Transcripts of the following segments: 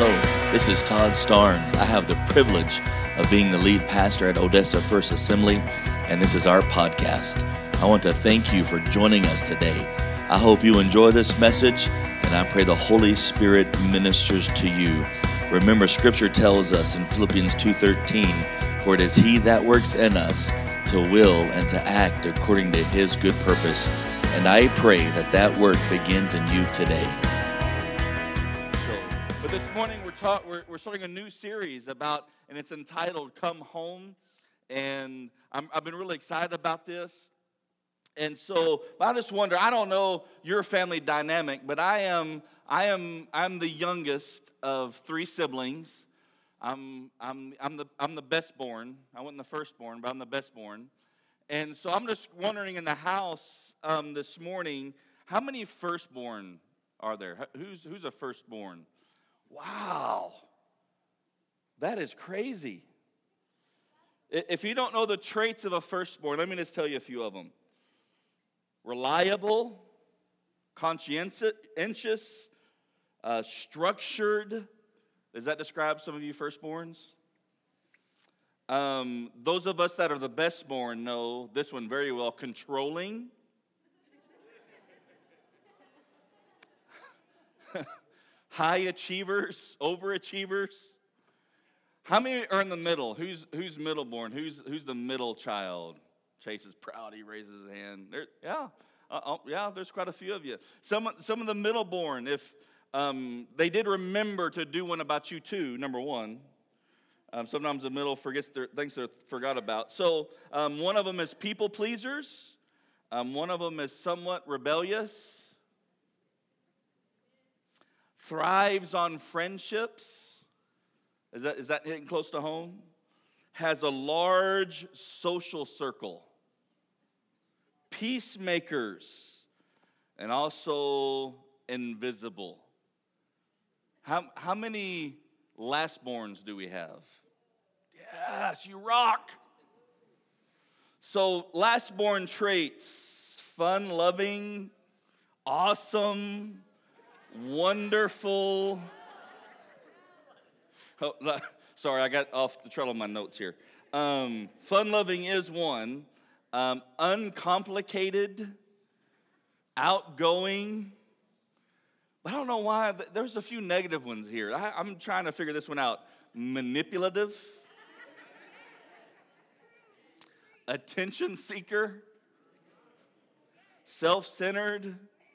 Hello, this is Todd Starnes. I have the privilege of being the lead pastor at Odessa First Assembly, and this is our podcast. I want to thank you for joining us today. I hope you enjoy this message, and I pray the Holy Spirit ministers to you. Remember, Scripture tells us in Philippians 2:13, "For it is He that works in us to will and to act according to His good purpose." And I pray that that work begins in you today. But this morning we're starting a new series about, and it's entitled "Come Home," and I've been really excited about this. And so I just wonder, I don't know your family dynamic, but I'm the youngest of three siblings. I'm the best born. I wasn't the firstborn, but I'm the best born. And so I'm just wondering in the house this morning, how many firstborn are there? Who's a firstborn? Wow, that is crazy. If you don't know the traits of a firstborn, let me just tell you a few of them. Reliable, conscientious, structured. Does that describe some of you firstborns? Those of us that are the bestborn know this one very well. Controlling. High achievers, overachievers. How many are in the middle? Who's middleborn? Who's the middle child? Chase is proud. He raises his hand. There's quite a few of you. Some of the middleborn, if they did remember to do one about you too, number one. Sometimes the middle forgets things they forgot about. So one of them is people pleasers. One of them is somewhat rebellious. Thrives on friendships. Is that hitting close to home? Has a large social circle. Peacemakers. And also invisible. How many lastborns do we have? Yes, you rock. So lastborn traits: fun, loving, awesome, wonderful. Oh, sorry, I got off the trail of my notes here. Fun-loving is one. Uncomplicated, outgoing. But I don't know why. There's a few negative ones here. I'm trying to figure this one out. Manipulative. Attention seeker. Self-centered.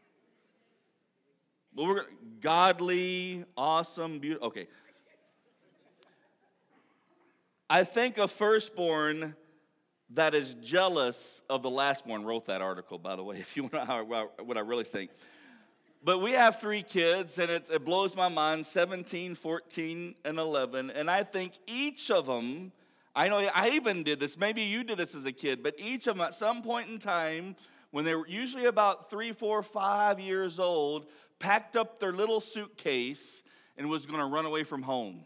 Well, we're godly, awesome, beautiful. Okay. I think a firstborn that is jealous of the lastborn wrote that article, by the way, if you want to know what I really think. But we have three kids, and it blows my mind, 17, 14, and 11. And I think each of them, I know I even did this, maybe you did this as a kid, but each of them at some point in time, when they were usually about 3, 4, 5 years old, packed up their little suitcase and was going to run away from home.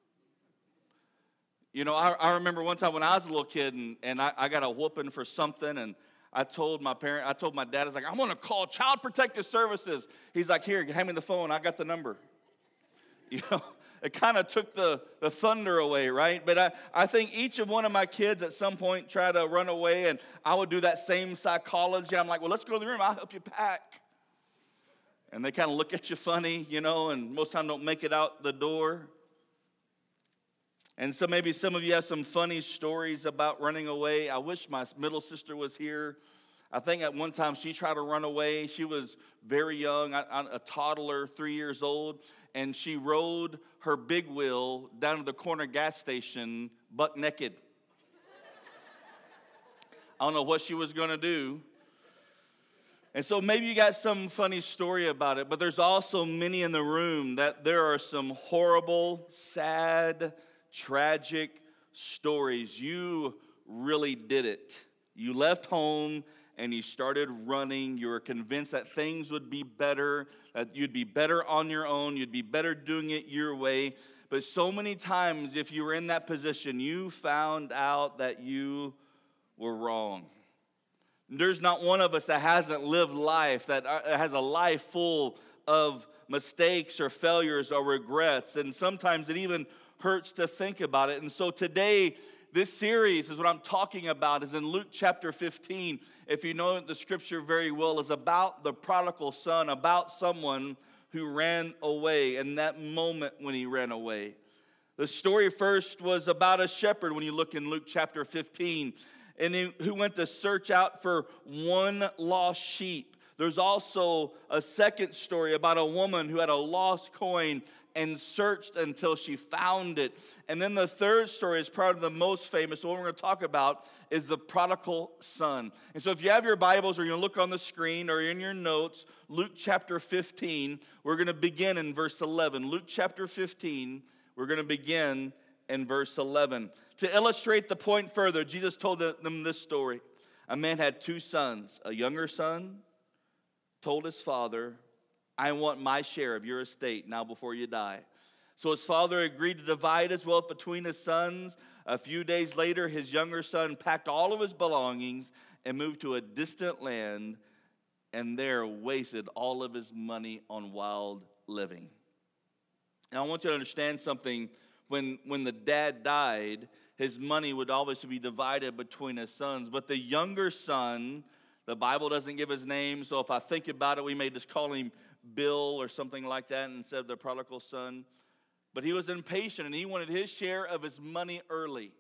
You know, I remember one time when I was a little kid, and I got a whooping for something, and I told my dad, I was like, I'm going to call Child Protective Services. He's like, here, hand me the phone. I got the number. You know, it kind of took the thunder away, right? But I think each of one of my kids at some point tried to run away, and I would do that same psychology. I'm like, well, let's go to the room. I'll help you pack. And they kind of look at you funny, you know, and most of the time don't make it out the door. And so maybe some of you have some funny stories about running away. I wish my middle sister was here. I think at one time she tried to run away. She was very young, a toddler, 3 years old, and she rode her big wheel down to the corner gas station buck naked. I don't know what she was going to do. And so maybe you got some funny story about it, but there's also many in the room that there are some horrible, sad, tragic stories. You really did it. You left home and you started running. You were convinced that things would be better, that you'd be better on your own, you'd be better doing it your way. But so many times, if you were in that position, you found out that you were wrong. There's not one of us that hasn't lived life, that has a life full of mistakes or failures or regrets, and sometimes it even hurts to think about it. And so today, this series is what I'm talking about, is in Luke chapter 15. If you know the scripture very well, is about the prodigal son, about someone who ran away, and that moment when he ran away. The story first was about a shepherd when you look in Luke chapter 15, and who went to search out for one lost sheep. There's also a second story about a woman who had a lost coin and searched until she found it. And then the third story is probably the most famous. The one we're going to talk about is the prodigal son. And so if you have your Bibles or you look on the screen or in your notes, Luke chapter 15, we're going to begin in verse 11. Luke chapter 15, we're going to begin in verse 11. To illustrate the point further, Jesus told them this story. A man had two sons. A younger son told his father, I want my share of your estate now before you die. So his father agreed to divide his wealth between his sons. A few days later, his younger son packed all of his belongings and moved to a distant land, and there wasted all of his money on wild living. Now, I want you to understand something. When the dad died, his money would obviously be divided between his sons. But the younger son, the Bible doesn't give his name, so if I think about it, we may just call him Bill or something like that instead of the prodigal son. But he was impatient, and he wanted his share of his money early.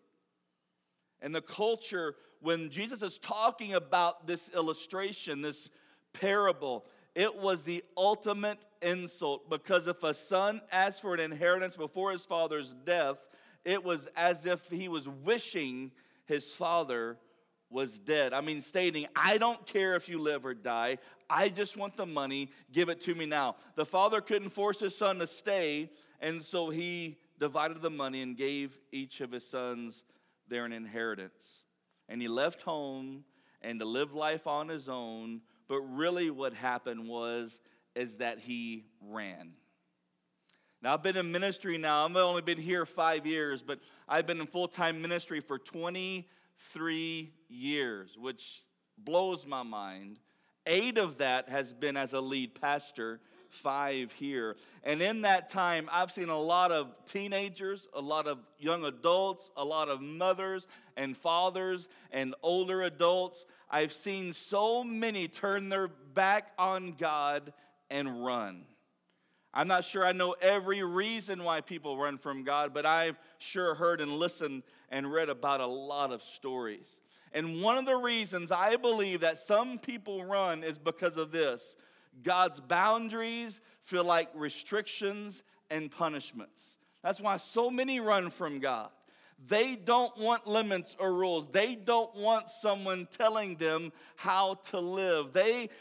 And the culture, when Jesus is talking about this illustration, this parable, it was the ultimate insult, because if a son asked for an inheritance before his father's death, it was as if he was wishing his father was dead. I mean, stating, I don't care if you live or die. I just want the money. Give it to me now. The father couldn't force his son to stay, and so he divided the money and gave each of his sons their inheritance. And he left home and to live life on his own. But really what happened is that he ran. Now, I've been in ministry now. I've only been here 5 years, but I've been in full-time ministry for 23 years, which blows my mind. 8 of that has been as a lead pastor, 5 here. And in that time, I've seen a lot of teenagers, a lot of young adults, a lot of mothers and fathers and older adults. I've seen so many turn their back on God and run. I'm not sure I know every reason why people run from God, but I've sure heard and listened and read about a lot of stories. And one of the reasons I believe that some people run is because of this. God's boundaries feel like restrictions and punishments. That's why so many run from God. They don't want limits or rules. They don't want someone telling them how to live.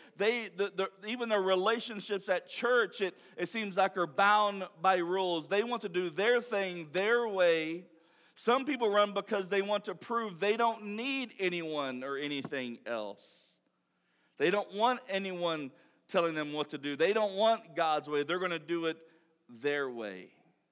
Even their relationships at church, it seems like are bound by rules. They want to do their thing their way. Some people run because they want to prove they don't need anyone or anything else. They don't want anyone telling them what to do. They don't want God's way. They're going to do it their way.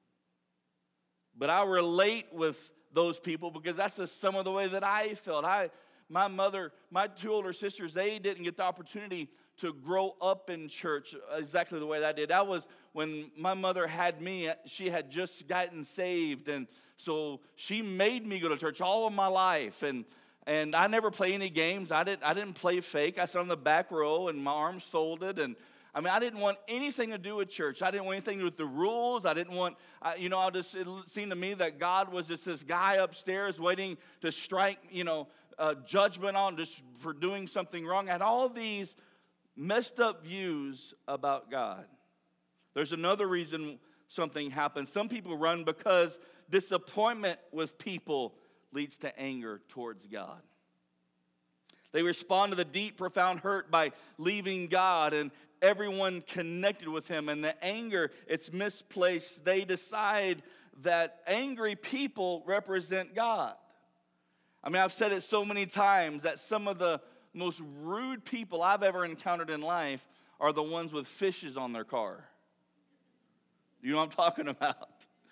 But I relate with those people because that's just some of the way that I felt. My mother, my 2 older sisters, they didn't get the opportunity to grow up in church exactly the way that I did. That was when my mother had me. She had just gotten saved, and so she made me go to church all of my life. And I never played any games. I didn't play fake. I sat on the back row and my arms folded, and I didn't want anything to do with church. I didn't want anything to do with the rules. I didn't want, it seemed to me that God was just this guy upstairs waiting to strike, judgment on just for doing something wrong. I had all these messed up views about God. There's another reason something happens. Some people run because disappointment with people leads to anger towards God. They respond to the deep, profound hurt by leaving God and everyone connected with him. And the anger, it's misplaced. They decide that angry people represent God. I've said it so many times that some of the most rude people I've ever encountered in life are the ones with fishes on their car. You know what I'm talking about?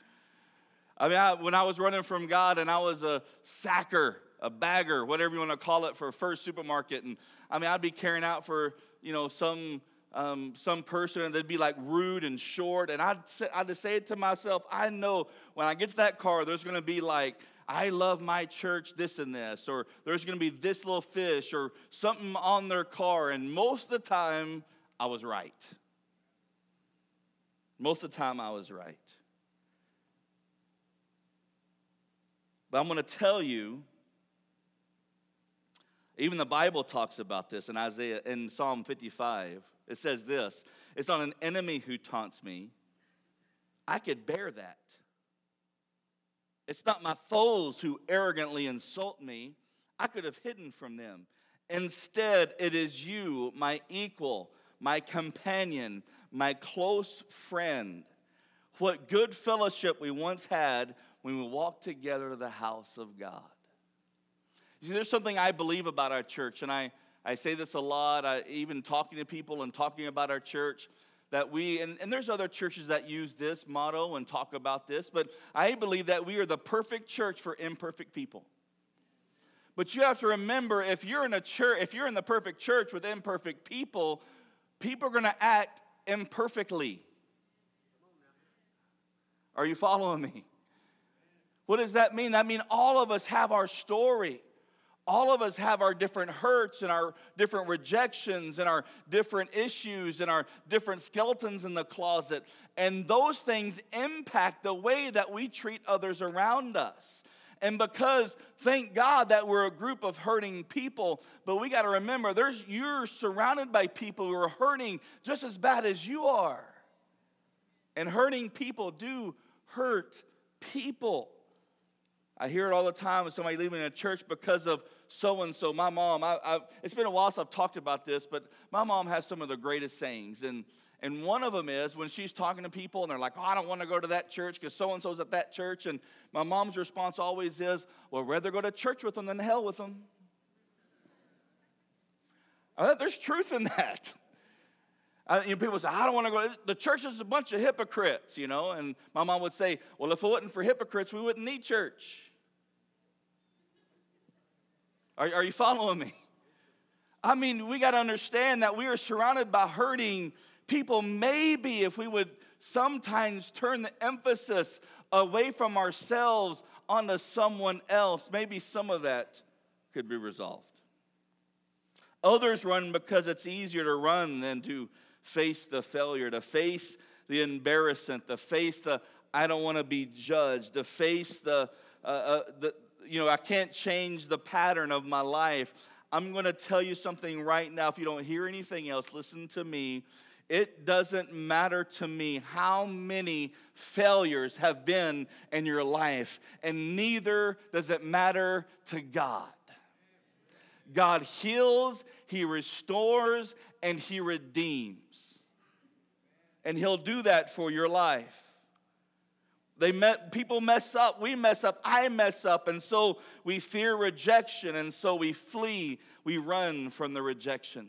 When I was running from God and I was a sacker, a bagger, whatever you want to call it, for First Supermarket, and I'd be carrying out for some some person and they'd be like rude and short. And I'd just say it to myself, I know when I get to that car, there's going to be like, I love my church, this and this. Or there's going to be this little fish or something on their car. And most of the time, I was right. Most of the time, I was right. But I'm going to tell you, even the Bible talks about this in Psalm 55. It says this, it's not an enemy who taunts me. I could bear that. It's not my foes who arrogantly insult me. I could have hidden from them. Instead, it is you, my equal, my companion, my close friend. What good fellowship we once had when we walked together to the house of God. You see, there's something I believe about our church, and I say this a lot, even talking to people and talking about our church, that and there's other churches that use this motto and talk about this, but I believe that we are the perfect church for imperfect people. But you have to remember, if you're in the perfect church with imperfect people, people are going to act imperfectly. Are you following me? What does that mean? That means all of us have our story. All of us have our different hurts and our different rejections and our different issues and our different skeletons in the closet. And those things impact the way that we treat others around us. And because, thank God that we're a group of hurting people, but we got to remember, you're surrounded by people who are hurting just as bad as you are. And hurting people do hurt people. I hear it all the time when somebody leaving a church because of so-and-so. My mom, it's been a while since I've talked about this, but my mom has some of the greatest sayings. And one of them is when she's talking to people and they're like, oh, I don't want to go to that church because so-and-so's at that church. And my mom's response always is, well, I'd rather go to church with them than to hell with them. There's truth in that. People say, I don't want to go. The church is a bunch of hypocrites, And my mom would say, well, if it wasn't for hypocrites, we wouldn't need church. Are you following me? I mean, we got to understand that we are surrounded by hurting people. Maybe if we would sometimes turn the emphasis away from ourselves onto someone else, maybe some of that could be resolved. Others run because it's easier to run than to face the failure, to face the embarrassment, to face the I don't want to be judged, to face I can't change the pattern of my life. I'm going to tell you something right now. If you don't hear anything else, listen to me. It doesn't matter to me how many failures have been in your life, and neither does it matter to God. God heals, He restores, and He redeems. And He'll do that for your life. People mess up, we mess up, I mess up, and so we fear rejection, and so we flee, we run from the rejection.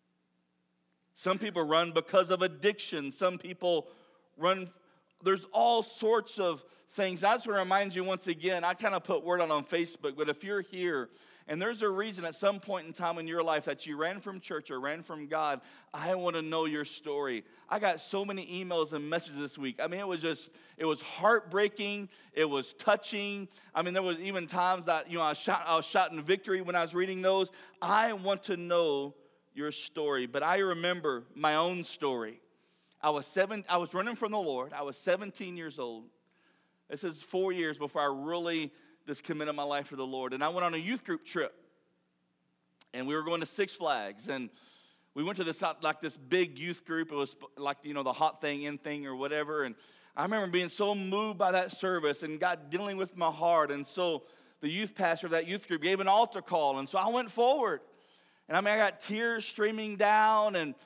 Some people run because of addiction. Some people run, there's all sorts of things. I just want to remind you once again, I kind of put word on Facebook, but if you're here and there's a reason at some point in time in your life that you ran from church or ran from God, I want to know your story. I got so many emails and messages this week. I mean, it was heartbreaking. It was touching. I mean, there was even times that, I was shouting victory when I was reading those. I want to know your story, but I remember my own story. I was running from the Lord. I was 17 years old. This is 4 years before I really just committed my life to the Lord. And I went on a youth group trip. And we were going to Six Flags. And we went to this big youth group. It was like, the hot thing, in thing or whatever. And I remember being so moved by that service and God dealing with my heart. And so the youth pastor of that youth group gave an altar call. And so I went forward. And I got tears streaming down. And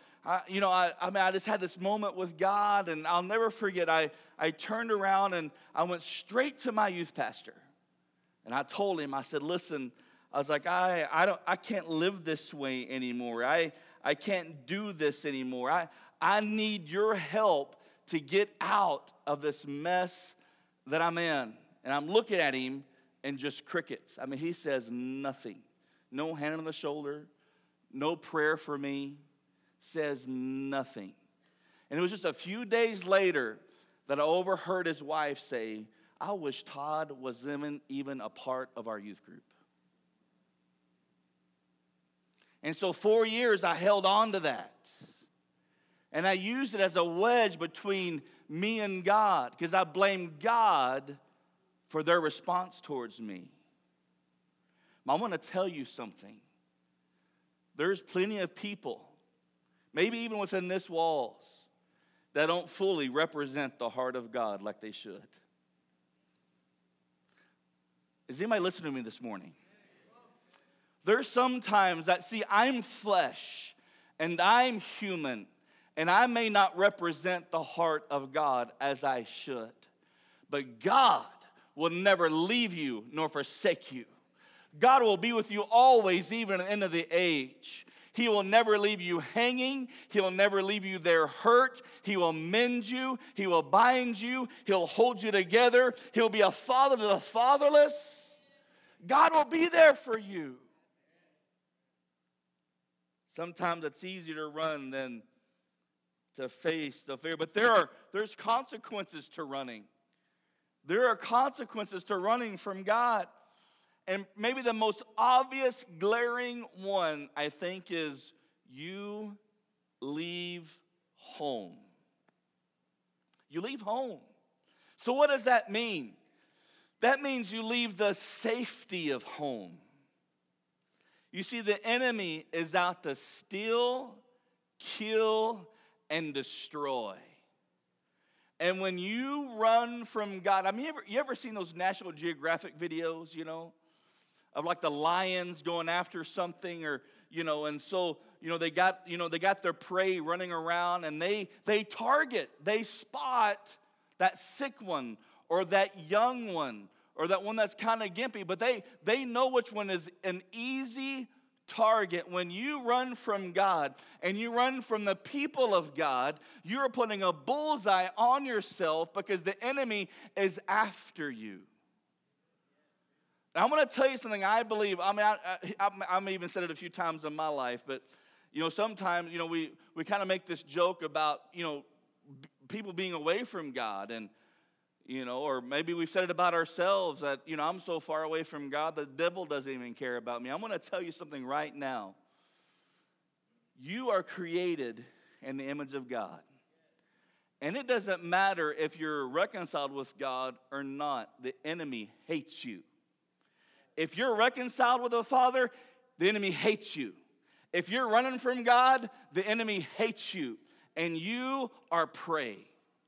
I just had this moment with God. And I'll never forget, I turned around and I went straight to my youth pastor. And I told him, I said, listen, I was like, I can't live this way anymore. I can't do this anymore. I need your help to get out of this mess that I'm in. And I'm looking at him and just crickets. I mean, he says nothing. No hand on the shoulder. No prayer for me. says nothing. And it was just a few days later that I overheard his wife say, I wish Todd was even a part of our youth group. And so 4 years I held on to that. And I used it as a wedge between me and God, because I blamed God for their response towards me. I want to tell you something. There's plenty of people, maybe even within this walls, that don't fully represent the heart of God like they should. Is anybody listening to me this morning? There's sometimes that, see, I'm flesh and I'm human, and I may not represent the heart of God as I should. But God will never leave you nor forsake you. God will be with you always, even at the end of the age. He will never leave you hanging. He will never leave you there hurt. He will mend you. He will bind you. He'll hold you together. He'll be a father to the fatherless. God will be there for you. Sometimes it's easier to run than to face the fear. But there's consequences to running. There are consequences to running from God. And maybe the most obvious, glaring one, I think, is you leave home. You leave home. So what does that mean? That means you leave the safety of home. You see, the enemy is out to steal, kill, and destroy. And when you run from God, I mean, you ever seen those National Geographic videos, of like the lions going after something, or, and so, they got their prey running around, and they spot that sick one or that young one or that one that's kind of gimpy, but they know which one is an easy target. When you run from God and you run from the people of God, you're putting a bullseye on yourself because the enemy is after you. Now, I'm going to tell you something I believe. I mean, I've even said it a few times in my life, but, sometimes, we kind of make this joke about, people being away from God, and, or maybe we've said it about ourselves that, I'm so far away from God, the devil doesn't even care about me. I'm going to tell you something right now. You are created in the image of God. And it doesn't matter if you're reconciled with God or not. The enemy hates you. If you're reconciled with the Father, the enemy hates you. If you're running from God, the enemy hates you. And you are prey.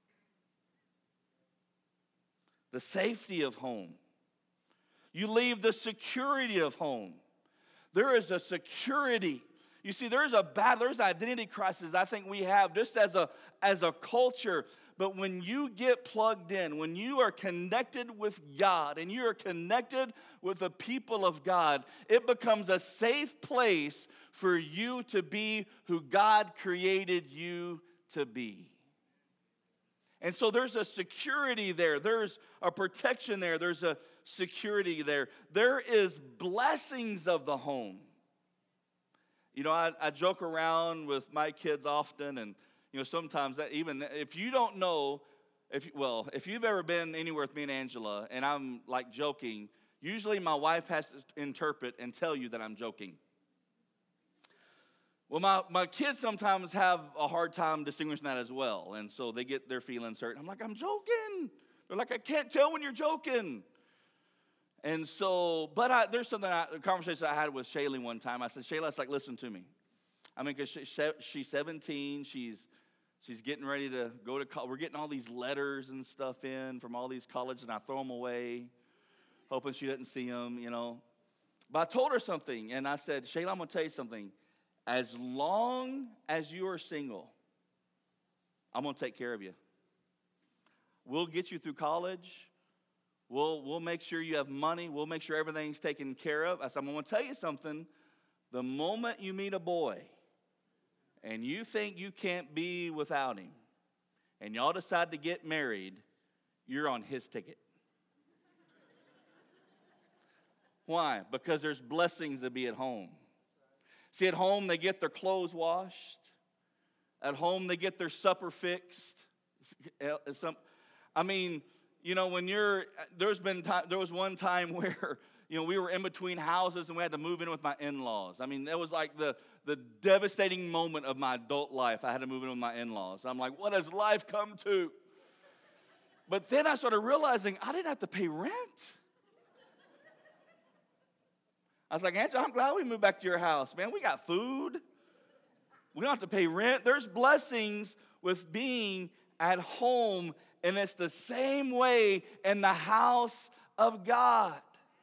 The safety of home. You leave the security of home. There is a security. You see, there's identity crisis I think we have just as a culture. But when you get plugged in, when you are connected with God and you are connected with the people of God, it becomes a safe place for you to be who God created you to be. And so there's a security there. There's a protection there. There's a security there. There is blessings of the home. I joke around with my kids often, and sometimes that even if you don't know, if you've ever been anywhere with me and Angela, and I'm like joking, usually my wife has to interpret and tell you that I'm joking. Well, my kids sometimes have a hard time distinguishing that as well, and so they get their feelings hurt. I'm like, I'm joking. They're like, I can't tell when you're joking. And so, but there's a conversation I had with Shaylee one time. I said, Shayla, it's like, listen to me. I mean, because she's 17, she's getting ready to go to college. We're getting all these letters and stuff in from all these colleges, and I throw them away, hoping she doesn't see them, But I told her something, and I said, Shayla, I'm going to tell you something. As long as you are single, I'm going to take care of you. We'll get you through college. We'll make sure you have money. We'll make sure everything's taken care of. I said, I'm going to tell you something. The moment you meet a boy and you think you can't be without him and y'all decide to get married, you're on his ticket. Why? Because there's blessings to be at home. See, at home, they get their clothes washed. At home, they get their supper fixed. I mean, you know, when there was one time where, you know, we were in between houses and we had to move in with my in-laws. I mean, that was like the devastating moment of my adult life. I had to move in with my in-laws. I'm like, what has life come to? But then I started realizing I didn't have to pay rent. I was like, Angela, I'm glad we moved back to your house. Man, we got food. We don't have to pay rent. There's blessings with being at home, and it's the same way in the house of God.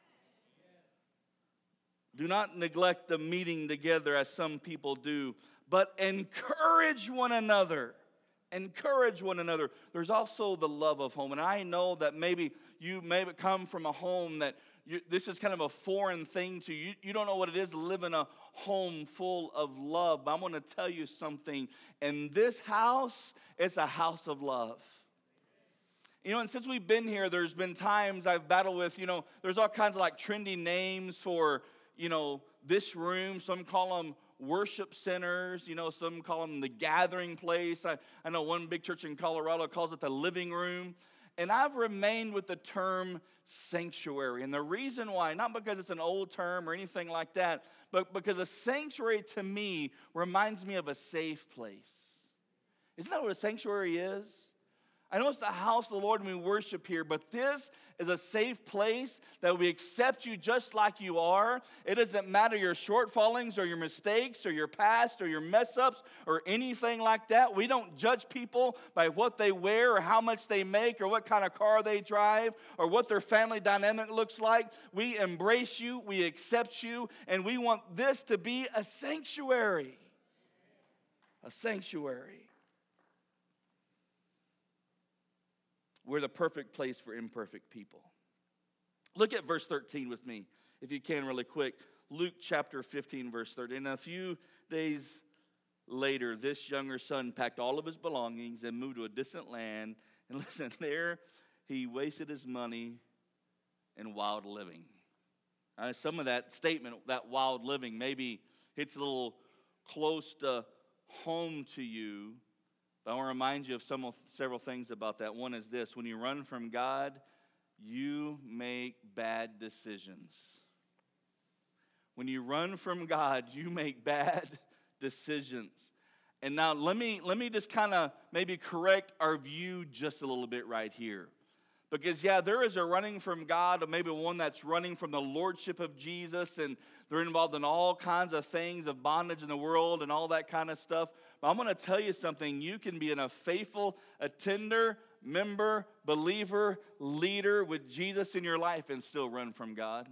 Do not neglect the meeting together as some people do, but encourage one another. Encourage one another. There's also the love of home. And I know that maybe you come from a home that this is kind of a foreign thing to you. You don't know what it is to live in a home full of love. But I'm going to tell you something. In this house, it's a house of love. You know, and since we've been here, there's been times I've battled with, you know, there's all kinds of like trendy names for, you know, this room. Some call them worship centers, you know, some call them the gathering place. I know one big church in Colorado calls it the living room. And I've remained with the term sanctuary. And the reason why, not because it's an old term or anything like that, but because a sanctuary to me reminds me of a safe place. Isn't that what a sanctuary is? I know it's the house of the Lord and we worship here, but this is a safe place that we accept you just like you are. It doesn't matter your shortfallings or your mistakes or your past or your mess-ups or anything like that. We don't judge people by what they wear or how much they make or what kind of car they drive or what their family dynamic looks like. We embrace you, we accept you, and we want this to be a sanctuary. A sanctuary. We're the perfect place for imperfect people. Look at verse 13 with me, if you can, really quick. Luke chapter 15, verse 13. And a few days later, this younger son packed all of his belongings and moved to a distant land. And listen, there he wasted his money in wild living. Some of that statement, that wild living, maybe hits a little close to home to you. I want to remind you of several things about that. One is this: when you run from God, you make bad decisions. When you run from God, you make bad decisions. And now let me just kind of maybe correct our view just a little bit right here. Because, yeah, there is a running from God, or maybe one that's running from the lordship of Jesus, and they're involved in all kinds of things of bondage in the world and all that kind of stuff. But I'm going to tell you something. You can be a faithful attender, member, believer, leader with Jesus in your life and still run from God.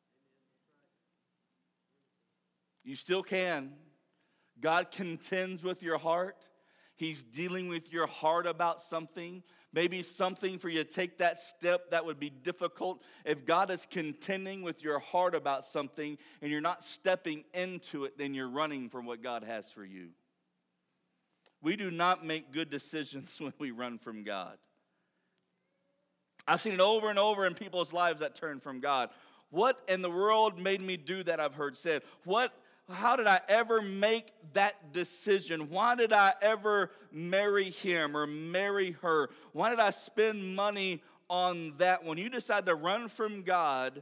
You still can. God contends with your heart. He's dealing with your heart about something. Maybe something for you to take that step that would be difficult. If God is contending with your heart about something and you're not stepping into it, then you're running from what God has for you. We do not make good decisions when we run from God. I've seen it over and over in people's lives that turn from God. What in the world made me do that, I've heard said. How did I ever make that decision? Why did I ever marry him or marry her? Why did I spend money on that? When you decide to run from God,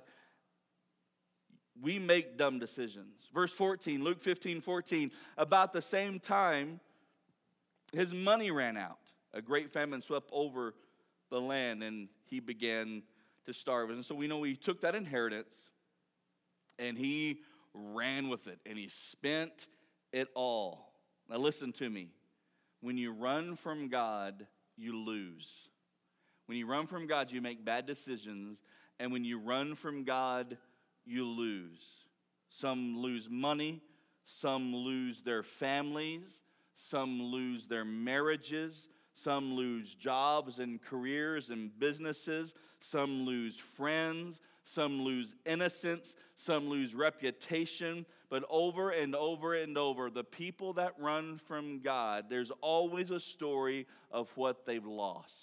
we make dumb decisions. Verse 14, Luke 15:14, about the same time, his money ran out. A great famine swept over the land, and he began to starve. And so we know he took that inheritance, and he ran with it, and he spent it all. Now listen to me. When you run from God, you lose. When you run from God, you make bad decisions, and when you run from God, you lose. Some lose money, some lose their families, some lose their marriages, some lose jobs and careers and businesses, some lose friends, some lose innocence, some lose reputation. But over and over and over, the people that run from God, there's always a story of what they've lost.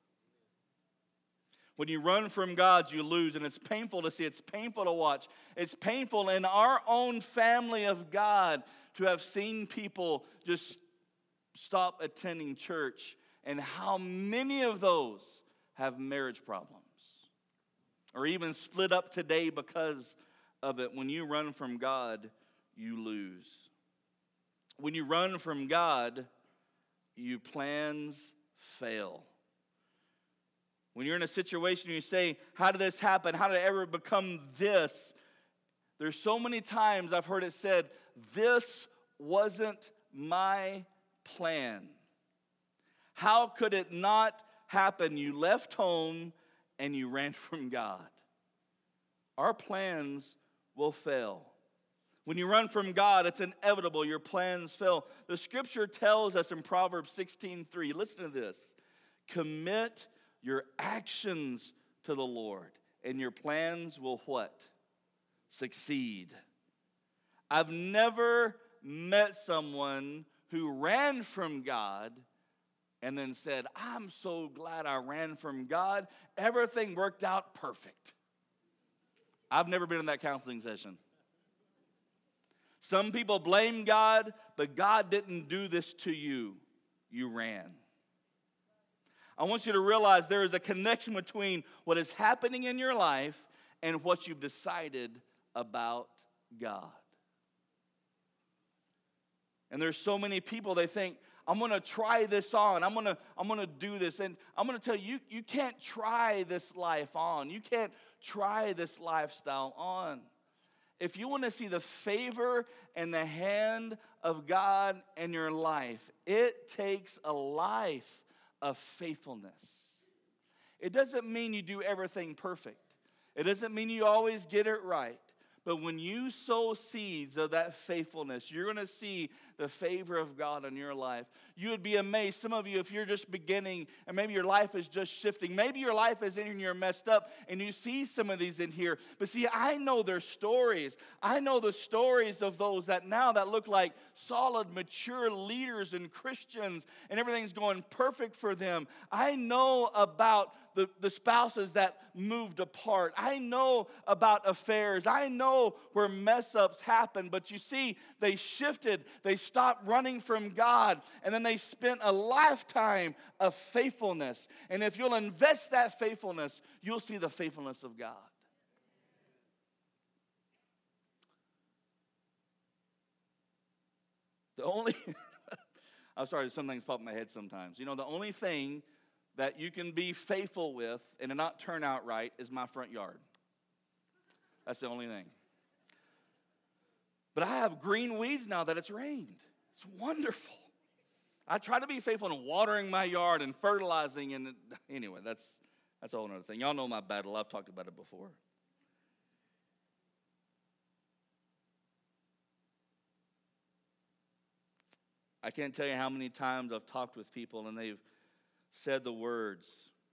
When you run from God, you lose, and it's painful to see. It's painful to watch. It's painful in our own family of God to have seen people just stop attending church, and how many of those have marriage problems or even split up today because of it. When you run from God, you lose. When you run from God, your plans fail. When you're in a situation and you say, how did this happen? How did it ever become this? There's so many times I've heard it said, this wasn't my plan. How could it not happen? You left home and you ran from God. Our plans will fail. When you run from God, it's inevitable. Your plans fail. The scripture tells us in Proverbs 16:3, listen to this. Commit your actions to the Lord, and your plans will what? Succeed. I've never met someone who ran from God and then said, I'm so glad I ran from God. Everything worked out perfect. I've never been in that counseling session. Some people blame God, but God didn't do this to you. You ran. I want you to realize there is a connection between what is happening in your life and what you've decided about God. And there's so many people, they think, I'm going to try this on. I'm going to do this. And I'm going to tell you, you can't try this life on. You can't try this lifestyle on. If you want to see the favor and the hand of God in your life, it takes a life of faithfulness. It doesn't mean you do everything perfect. It doesn't mean you always get it right. But when you sow seeds of that faithfulness, you're going to see the favor of God in your life. You would be amazed. Some of you, if you're just beginning and maybe your life is just shifting, maybe your life is in here and you're messed up and you see some of these in here. But see, I know their stories. I know the stories of those that now that look like solid, mature leaders and Christians and everything's going perfect for them. I know about the spouses that moved apart. I know about affairs. I know where mess ups happen. But you see, they shifted. They stopped running from God. And then they spent a lifetime of faithfulness. And if you'll invest that faithfulness, you'll see the faithfulness of God. The only, I'm sorry, some things pop in my head sometimes. You know, the only thing that you can be faithful with and it not turn out right is my front yard. That's the only thing. But I have green weeds now that it's rained. It's wonderful. I try to be faithful in watering my yard and fertilizing. And anyway, that's a whole other thing. Y'all know my battle. I've talked about it before. I can't tell you how many times I've talked with people and they've said the words,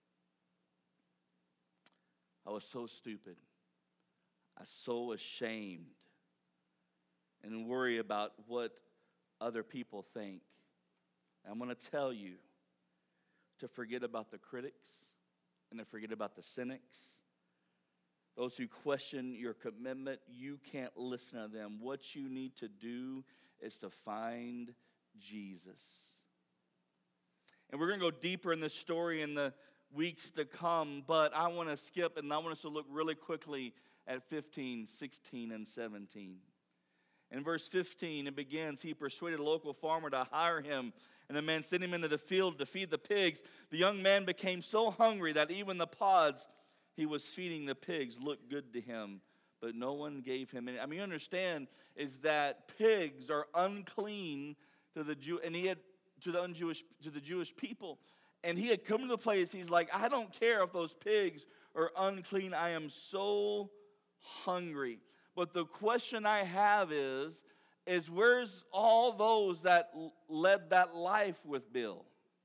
I was so stupid. I was so ashamed and worry about what other people think. I'm going to tell you to forget about the critics and to forget about the cynics. Those who question your commitment, you can't listen to them. What you need to do is to find Jesus. And we're going to go deeper in this story in the weeks to come, but I want to skip and I want us to look really quickly at 15, 16, and 17. In verse 15, it begins, he persuaded a local farmer to hire him, and the man sent him into the field to feed the pigs. The young man became so hungry that even the pods he was feeding the pigs looked good to him, but no one gave him any. I mean, you understand is that pigs are unclean to the Jew, and he had to the Jewish people. And he had come to the place, he's like, I don't care if those pigs are unclean. I am so hungry. But the question I have is where's all those that led that life with Bill?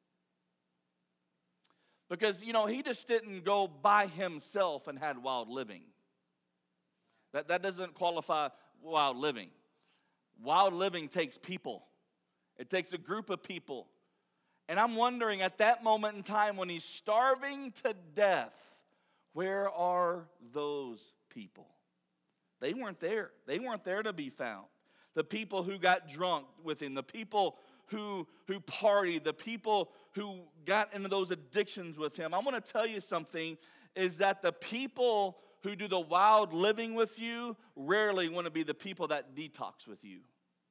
Because, you know, he just didn't go by himself and had wild living. That doesn't qualify wild living. Wild living takes people. It takes a group of people. And I'm wondering at that moment in time when he's starving to death, where are those people? They weren't there. They weren't there to be found. The people who got drunk with him, the people who partied, the people who got into those addictions with him. I want to tell you something, is that the people who do the wild living with you rarely want to be the people that detox with you.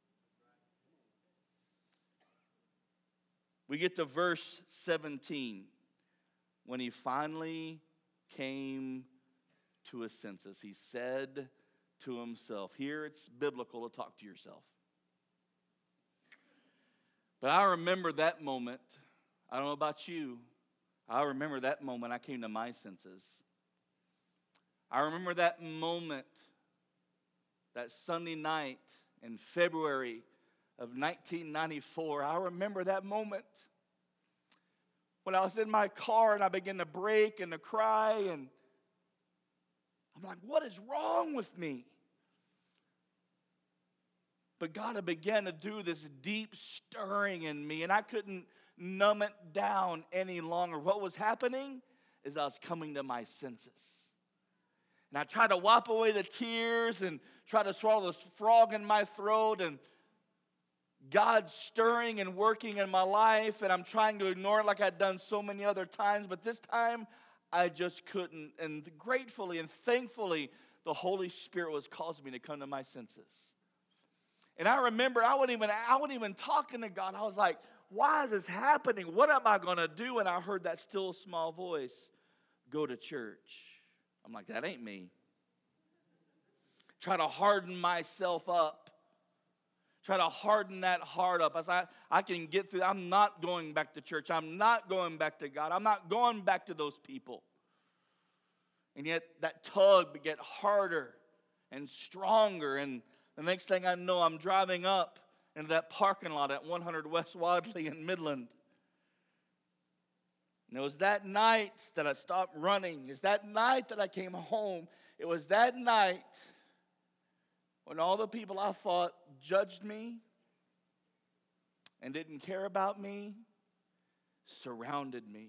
We get to verse 17. When he finally came to his senses, he said to himself. Here it's biblical to talk to yourself. But I remember that moment. I don't know about you. I remember that moment I came to my senses. I remember that moment, that Sunday night in February of 1994. I remember that moment when I was in my car and I began to break and to cry, and I'm like, what is wrong with me? But God had began to do this deep stirring in me, and I couldn't numb it down any longer. What was happening is I was coming to my senses. And I tried to wipe away the tears and try to swallow this frog in my throat, and God's stirring and working in my life, and I'm trying to ignore it like I'd done so many other times, but this time I just couldn't. And gratefully and thankfully, the Holy Spirit was causing me to come to my senses. And I remember I wasn't even talking to God. I was like, why is this happening? What am I going to do? And I heard that still small voice, go to church. I'm like, that ain't me. Try to harden myself up. Try to harden that heart up. As I can get through, I'm not going back to church. I'm not going back to God. I'm not going back to those people. And yet that tug would get harder and stronger. And the next thing I know, I'm driving up into that parking lot at 100 West Wadley in Midland. And it was that night that I stopped running. It was that night that I came home. It was that night when all the people I thought judged me and didn't care about me surrounded me.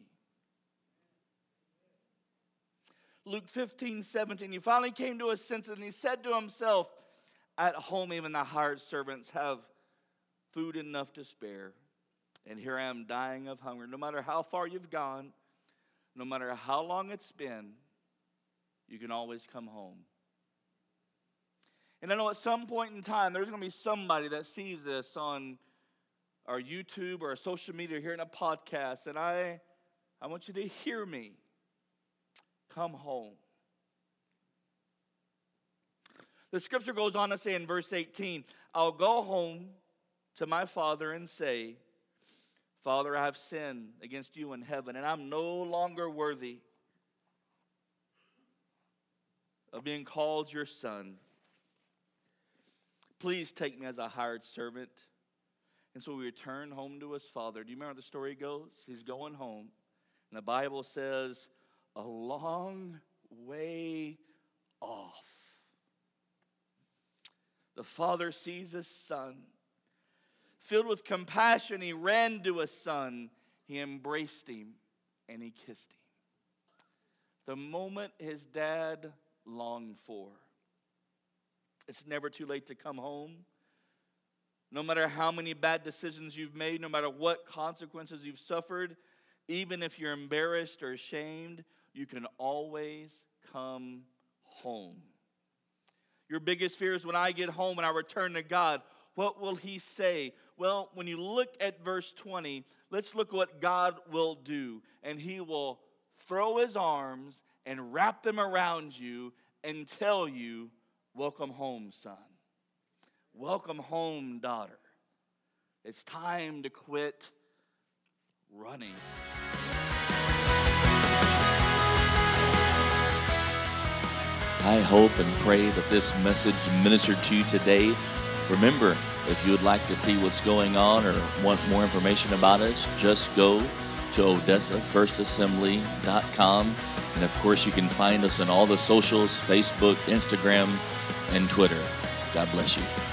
Luke 15:17, he finally came to his senses and he said to himself, at home even the hired servants have food enough to spare. And here I am dying of hunger. No matter how far you've gone, no matter how long it's been, you can always come home. And I know at some point in time, there's going to be somebody that sees this on our YouTube or our social media, hearing a podcast, and I want you to hear me. Come home. The scripture goes on to say in verse 18, I'll go home to my father and say, Father, I have sinned against you in heaven, and I'm no longer worthy of being called your son. Please take me as a hired servant. And so we return home to his father. Do you remember how the story goes? He's going home. And the Bible says, a long way off, the father sees his son. Filled with compassion, he ran to his son. He embraced him and he kissed him. The moment his dad longed for. It's never too late to come home. No matter how many bad decisions you've made, no matter what consequences you've suffered, even if you're embarrassed or ashamed, you can always come home. Your biggest fear is when I get home and I return to God, what will he say? Well, when you look at verse 20, let's look what God will do. And he will throw his arms and wrap them around you and tell you, welcome home, son. Welcome home, daughter. It's time to quit running. I hope and pray that this message ministered to you today. Remember, if you would like to see what's going on or want more information about us, just go to OdessaFirstAssembly.com. And of course, you can find us on all the socials, Facebook, Instagram, and Twitter. God bless you.